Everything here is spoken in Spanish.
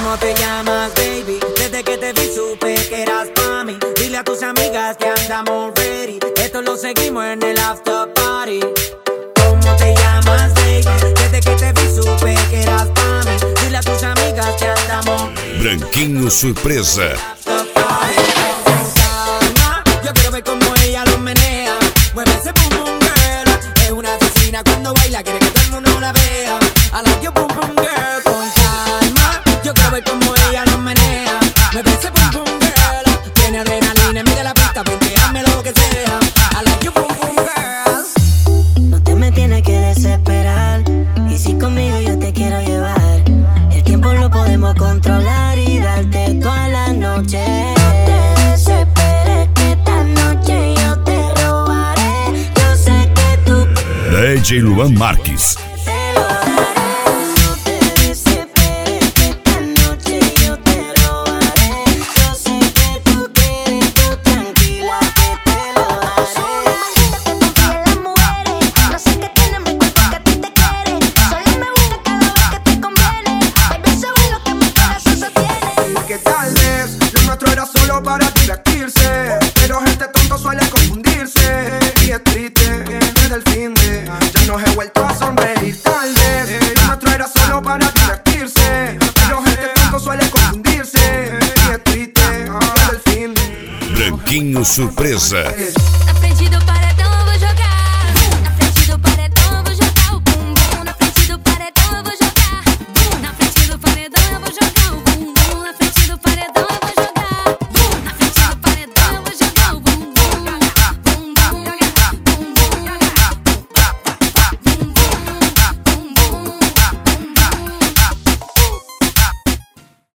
¿Cómo te llamas, baby? Desde que te vi supe que eras pa' mí. Dile a tus amigas que andamos ready. Esto lo seguimos en el after party. ¿Cómo te llamas, baby? Desde que te vi supe que eras pa' mí. Dile a tus amigas que andamos Branquinho Surpresa. Yo quiero ver cómo ella lo menea. Mueve ese boom boom girl. Es una asesina cuando baila, quiere que todo el mundo la vea. I like your boom boom girl. Con calma, yo quiero ver cómo ella lo menea. Mueve ese boom boom girl. Tiene adrenalina, mira la pista, hazme lo que sea. I like your boom boom girl. No te me tienes que desesperar. Y si conmigo yo te quiero llevar, el tiempo lo podemos controlar y darte toda la noche. DJ Luan Marques. Que tal vez lo nuestro era solo para divertirse, pero gente tonto suele confundirse. Y es triste, desde el fin de ya nos he vuelto a sonreír. Tal vez lo nuestro era solo para divertirse, pero gente tonto suele confundirse. Y es triste, desde el fin de Branquinho Surpresa.